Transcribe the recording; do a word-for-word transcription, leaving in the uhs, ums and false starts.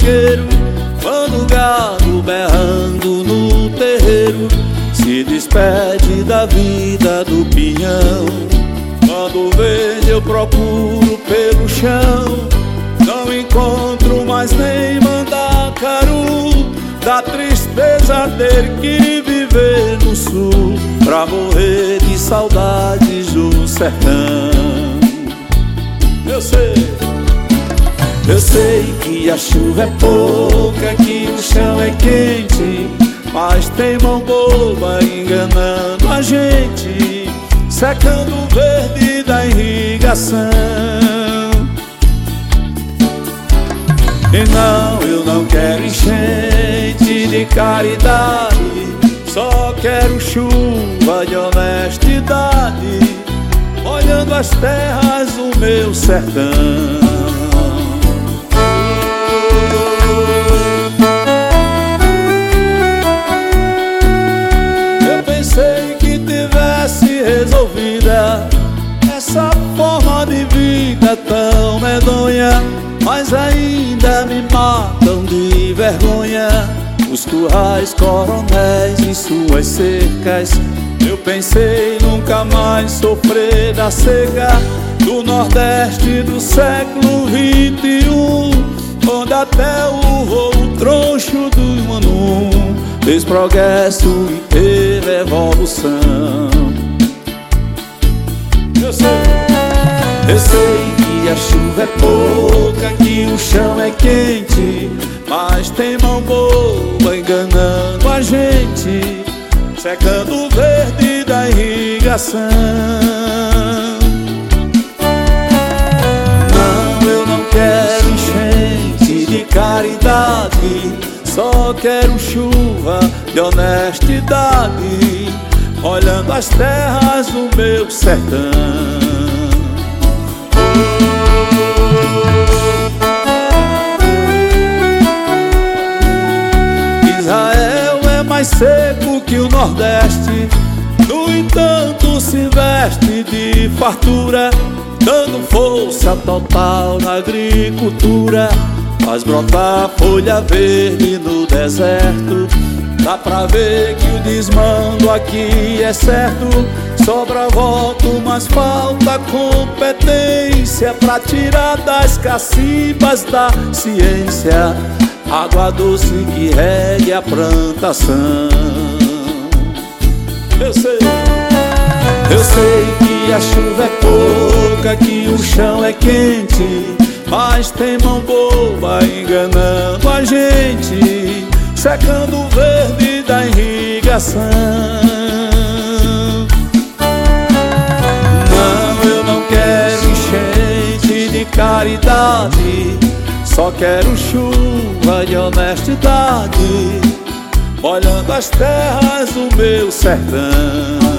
coqueiro, quando o gado berrando no terreiro se despede da vida do pinhão. Quando verde eu procuro pelo chão, não encontro mais nem mandacaru. Da tristeza ter que viver no sul, pra morrer de saudades do sertão. Eu sei, eu sei que a chuva é pouca, que o chão é quente, mas tem mão boba enganando a gente, secando o verde da irrigação. E não, eu não quero enchente de caridade, só quero chuva de honestidade, molhando as terras do meu sertão. Eu pensei que tivesse resolvida essa forma de vida tão medonha, mas ainda me matam de vergonha os currais, coronéis e suas cercas. Eu pensei nunca mais sofrer da seca do Nordeste do século vinte e um, onde até o voo troncho do Manu fez progresso e teve evolução. Eu sei, eu sei que a chuva é pouca, que o chão é quente, mas tem mão boa enganando a gente, secando o verde da irrigação. Não, eu não quero enchente de caridade, só quero chuva de honestidade, olhando as terras do meu sertão. Israel é mais seco que o Nordeste, no entanto se veste de fartura, dando força total na agricultura, faz brotar folha verde no deserto. Dá pra ver que o desmando aqui é certo, sobra voto, mas falta competência pra tirar das cacibas da ciência água doce que regue a plantação. Eu sei, eu sei que a chuva é pouca, que o chão é quente, mas tem mão boba enganando a gente, secando o verde da irrigação. Não, eu não quero enchente de caridade, só quero chuva de honestidade, molhando as terras do meu sertão.